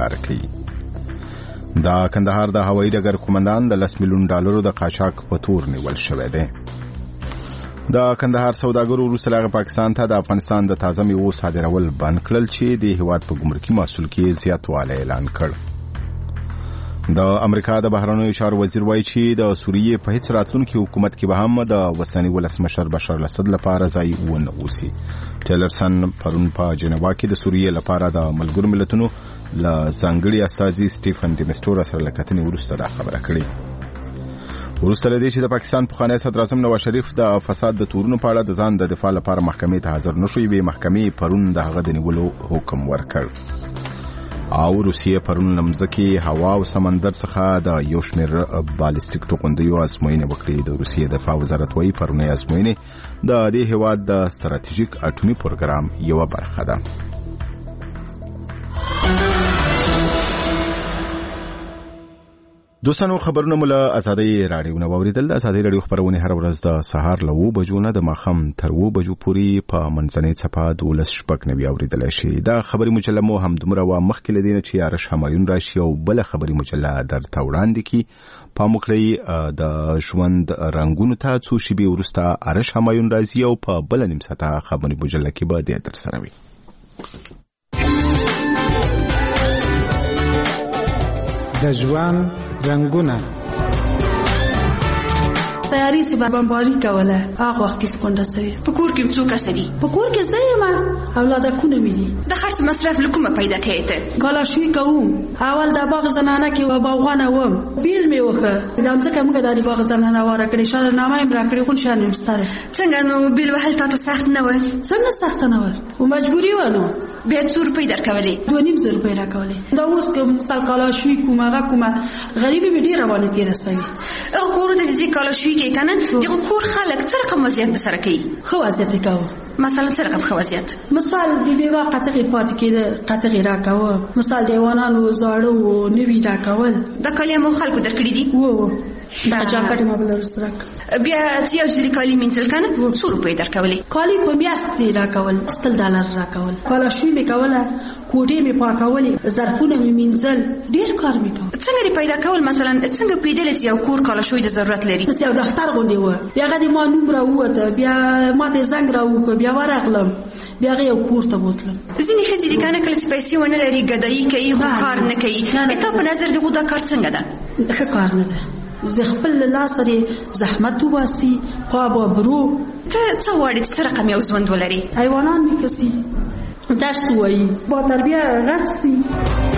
ښکاره کوي. د کندهار د هوایي ډګر قومندان د 10 میلیون ډالرو د قاچاق په تور نیول شوی دی. د کندهار سوداګرو وروسته له پاکستان ته د افغانستان د تازه میوو صادرول بند کړل چې د هیواد په ګمرکي محصول کې زیاتوالی اعلان کړ. د امریکا د بهرنیو چارو وزیر وایي چې د سوریې په هیڅ راتلونکي حکومت کې به هم د وسنی ولسمشر بشار الاسد لپاره ځای ونه اوسي. ټیلرسن پرون په جنیوا کې د سوریې لپاره د ملګرو ملتونو له ځانګړي استازي سټیفن ډي میسټورا سره له کتنې وروسته دا خبره کړې. وروسته له دې چې د پاکستان پخوانی صدر اعظم نواز شریف د فساد د تورونو په اړه د ځان د دفاع لپاره محکمې ته حاضر نشو، یوې محکمې پرون د هغه د نیولو حکم ورکړ. او روسیې پرون لمځکې هوا او سمندر څخه د یو شمېر بالستیک توغندیو ازموینې وکړې. د روسیې دفاع وزارت وایي پرونی ازموینې د دې هیواد د ستراتیژیک اټومي پروګرام یوه برخه ده. دوستانو خبرونه مو له ازادۍ راډیو نه واوریدل. د ازادۍ راډیو خبرونه هر ورځ د سهار له 9 بجو نه د ماښام تر 2 بجو پورې په منځنۍ څپه 12:09 اوریدل شي. دا خبري مجله مو هم دومره وا مخکې لدینه چې آرش همایون راشي او بل خبري مجله درته وړاندې کی. پاموکړی د ژوند رنگونو ته څو شیبې وروسته آرش همایون راځي او په بل نیم ساعته خبري مجله کې به د در سره وي. د ژوند رنگونه تیاری سی بمباری کوله هغه وخت کې سکونډه سوي. په کور کې څوک اسري؟ په کور کې زېما اولادکونه مې دي. د خرڅ مصرف لکومه پیدا کېته. کلاشوي کوم اول د باغ زنانه کې و باغونه وم بیل مې وخه دا ځکه موږ د باغ زنانه واره کړې شاله نامه یې را کړې خو شان یې ستاره. څنګه نو بیل وهل تاسو سخت نه و؟ څنګه سخت نه و؟ او مجبوري ونه. بیا 100 روپۍ درکولې 2.5 روپۍ راکولې. دا اوس کوم مثال کلاشوي کومه غریبي به ډیر روانه تیر رسوي. او کور د دې کلاشوي کې کنه دغه کور خلک څه رقم وضعیت سره کوي؟ خو وضعیت کوي. مثلا څه رقم خو وضعیت؟ مثال د بیګا قطعي پات کې د قطعي راکاوه. مثال دیوانانو زاړو نوی راکول. د کلمو خلکو درکړي دي. وو دا جاکټ ما بل سره بیا چې یو ځل کالی منځل کنه 100 روپۍ درکولې. کالی په میاشت راکول $100 راکول. کلاشوي مې کوله کوټې مې پاکولې ظرفونه مې منځل ډیر کار مې کاوه. څنګه پیدا کول مثلا څنګه پیدا لسی یو کور کلاشوي د ضرورت لري؟ چې یو دفتر غونډې و بیا غدي ما نوم راوته بیا ماته زنګ راوکه بیا ورغلم بیا یو کور ته بوتلم. ځینې خځې دي کنه کله چې پیسې ونه لري ګدایي کوي خو کار نه کوي. ته په نظر دغه دا کار څنګه ده؟ ښه کار نه ده. زه خپل لاس لري زحمت وباسي خو برو ته څه وړي چې رقم یو ژوند ولري. حیوانات مې کسي درس وایي با تربیه غرسي.